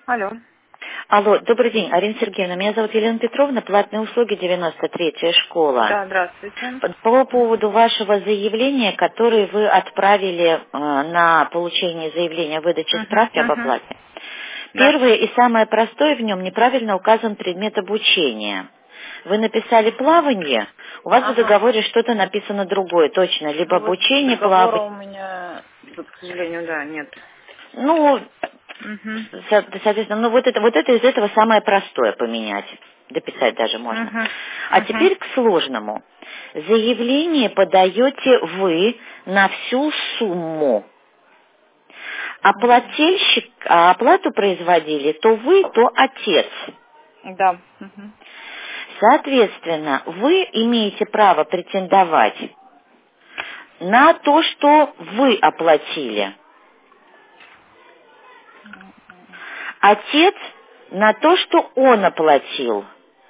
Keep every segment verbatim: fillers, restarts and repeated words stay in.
Алло. Алло, добрый день, Арина Сергеевна. Меня зовут Елена Петровна, платные услуги, девяносто третья школа. Да, здравствуйте. По поводу вашего заявления, которое вы отправили э, на получение заявления о выдаче Угу, справки об угу. оплате. Да. Первое и самое простое в нем неправильно указан предмет обучения. Вы написали плавание, у вас в Ага. договоре что-то написано другое, точно, либо Ну вот обучение, договора плавание. у меня, тут, к сожалению, да, нет. Ну, Угу. Со- соответственно, ну вот это, вот это из этого самое простое поменять. Дописать даже можно. Угу. А Угу. теперь к сложному. Заявление подаете вы на всю сумму. А плательщик, а оплату производили то вы, то отец. Да. Угу. Соответственно, вы имеете право претендовать на то, что вы оплатили. Отец на то, что он оплатил.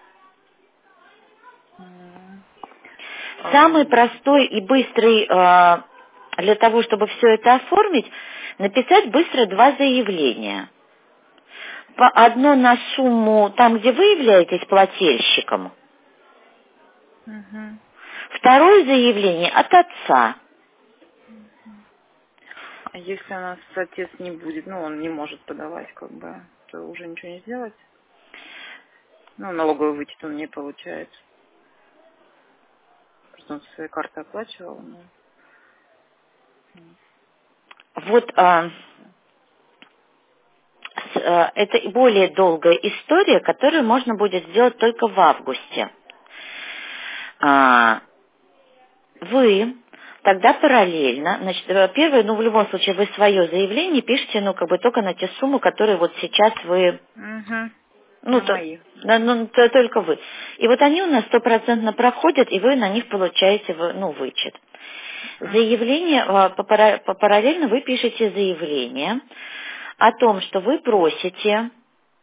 Самый простой и быстрый э, для того, чтобы все это оформить, написать быстро два заявления. По- Одно на сумму там, где вы являетесь плательщиком. Угу. Второе заявление от отца. А если у нас отец не будет, ну, он не может подавать, как бы, то уже ничего не сделать? Ну, налоговый вычет он не получает. Просто он со своей карты оплачивал, но... Вот а, с- а, это более долгая история, которую можно будет сделать только в августе. А, Вы тогда параллельно, значит, э, первое, ну, в любом случае, вы свое заявление пишете, ну, как бы только на те суммы, которые вот сейчас вы, Угу. ну, На то, мои. да, ну, то- только вы. И вот они у нас стопроцентно проходят, и вы на них получаете, вы- ну, вычет. Заявление, э, по пара- по- параллельно вы пишете заявление о том, что вы просите.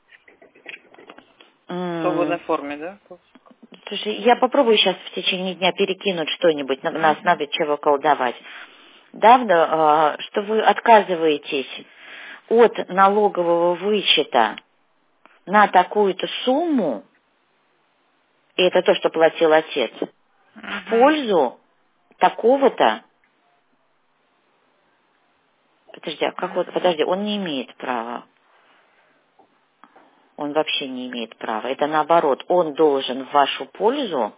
В свободной форме, да? Слушай, я попробую сейчас в течение дня перекинуть что-нибудь, на- нас Угу. надо чего колдовать. Да, да, а, что вы отказываетесь от налогового вычета на такую-то сумму, и это то, что платил отец, в Угу. пользу такого-то. Подожди, а как вот, подожди, он не имеет права. Он вообще не имеет права. Это наоборот, он должен в вашу пользу,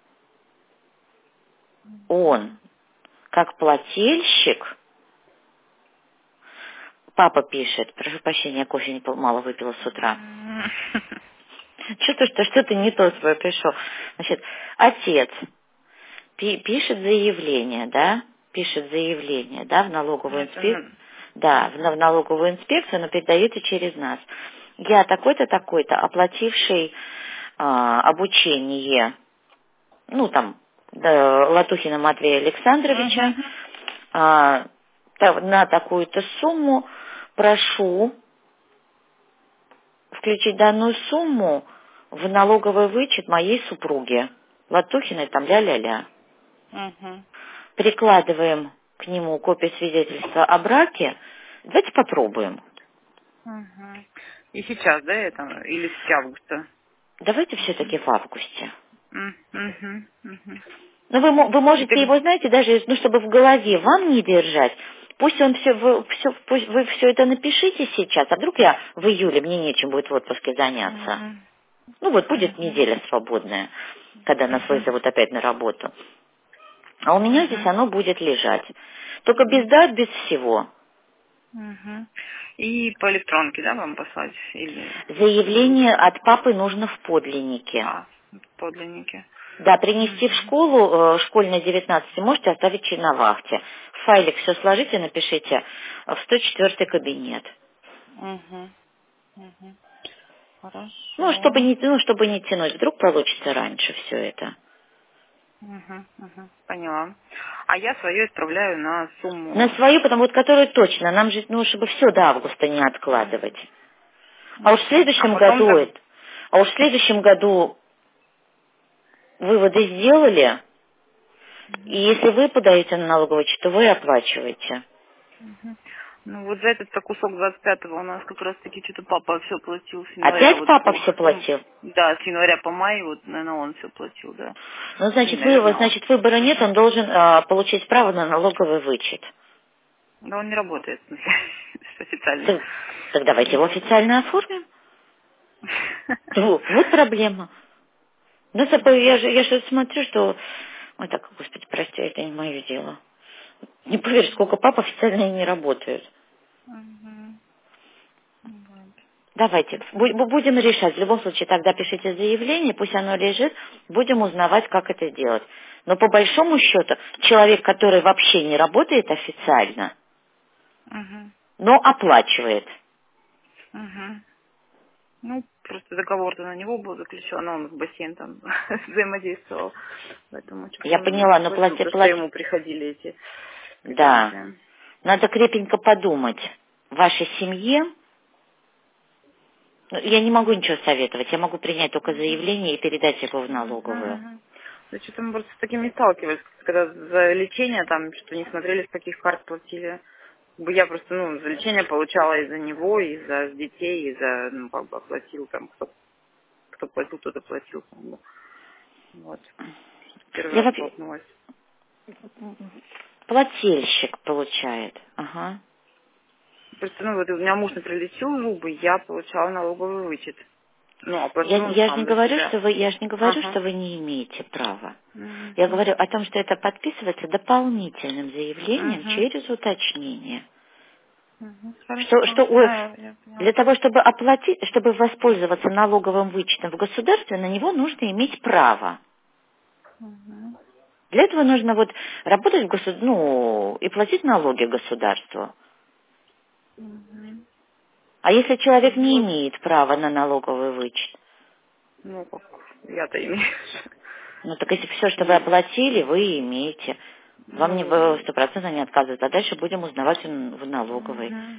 он, как плательщик. Папа пишет, прошу прощения, я кофе не пол- мало выпила с утра. Что-то, что, что-то не то свое пришел. Значит, отец пи- пишет заявление, да, пишет заявление, да, в налоговую Это, инспекцию, ну, да, в, на- в налоговую инспекцию, но передаете через нас. Я такой-то, такой-то, оплативший а, обучение, ну, там, да, Латухина Матвея Александровича, Угу. а, та- на такую-то сумму прошу включить данную сумму в налоговый вычет моей супруги, Латухиной, там, ля-ля-ля. Угу. Прикладываем к нему копию свидетельства о браке. Давайте попробуем. Угу. И сейчас, да, это? Или с августа? Давайте все-таки в августе. Угу. Угу. Ну, вы, мо- вы И можете так... его, знаете, даже, ну, чтобы в голове вам не держать. Пусть он все, вы, все, пусть вы все это напишите сейчас, а вдруг я в июле, мне нечем будет в отпуске заняться. Угу. Ну, вот будет Угу. неделя свободная, когда нас Угу. вызовут опять на работу. А у меня здесь Угу. оно будет лежать. Только без дат, без всего. Угу. И по электронке, да, вам послать? Или где-нибудь? Заявление от папы нужно в подлиннике. А, подлинники. Да, принести в Угу. школу, э, школьной девятнадцать, можете оставить на вахте. В файлик все сложите, напишите в сто четвёртый кабинет. Угу. Угу. Ну, чтобы Хорошо. не, ну, чтобы не тянуть, вдруг получится раньше все это. Угу. Угу. Поняла. А я свое отправляю на На сумму. свою, потому вот которую точно, нам же, ну, чтобы все до августа не откладывать. А уж в Угу. А следующем потом году, так... это- а уж в следующем году выводы сделали, и если вы подаете на налоговый вычет, то вы оплачиваете. Мгм. Ну вот за этот кусок двадцать пятого у нас как раз таки что-то папа все платил с января. Опять Вот папа по, все ну, платил? да, с января по май, вот, наверное, он все платил, да. Ну, И, значит, вы, вот, наверное, он. значит, выбора нет, он должен а, получить право на налоговый вычет. Да он не работает, в смысле, официально. Так, так давайте его Вот. официально оформим. Вот, вот проблема. Ну, собой, я же, я же смотрю, что... Ой, так, господи, прости, это не мое дело. Не поверишь, сколько пап официально не работают. Мгм. Вот. Давайте, бу- бу- будем решать. В любом случае, тогда пишите заявление, пусть оно лежит, будем узнавать, как это делать. Но по большому счету, человек, который вообще не работает официально, Мгм. но оплачивает. Мгм. Ну, просто договор-то на него был заключен, а он в бассейн там взаимодействовал. Поэтому что-то Я он поняла, но платил, плати, то, что плати... ему приходили эти Да, квитанции. надо крепенько подумать. В вашей семье, ну, я не могу ничего советовать, я могу принять только заявление и передать его в Мгм, налоговую. мгм. Да что-то мы просто с таким не сталкивались, когда за лечение там что не смотрели, с каких карт платили. Как бы я просто, ну, за лечение получала из-за него, из-за детей, из-за, ну, как бы оплатил там, кто, кто платил, тот оплатил. Как бы. Вот. Первый Я раз вообще... столкнулась. Плательщик получает. Ага. Просто, ну, вот у меня муж, например, лечил зубы, я получала налоговый вычет. Ну, Я, оплатил он я же не сам за говорю, себя. что вы, я же не говорю, Ага. что вы не имеете права. Я Угу. говорю о том, что это подписывается дополнительным заявлением Угу. через уточнение. Угу. Что, Хорошо. что у- Да, я для поняла. того, чтобы оплатить, чтобы воспользоваться налоговым вычетом в государстве, на него нужно иметь право. Угу. Для этого нужно вот работать в государстве, ну, и платить налоги государству. Угу. А если человек не Вот. имеет права на налоговый вычет, Ну, как я-то имею. ну так если все, что вы И, оплатили, вы имеете. Вам не ну, стопроцентно не отказывают, а дальше будем узнавать в в налоговой. угу.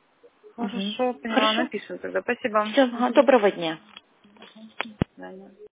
Мгм. Хорошо, поняла. Хорошо. Напишем тогда. Спасибо. Все, Угу. доброго дня. До свидания.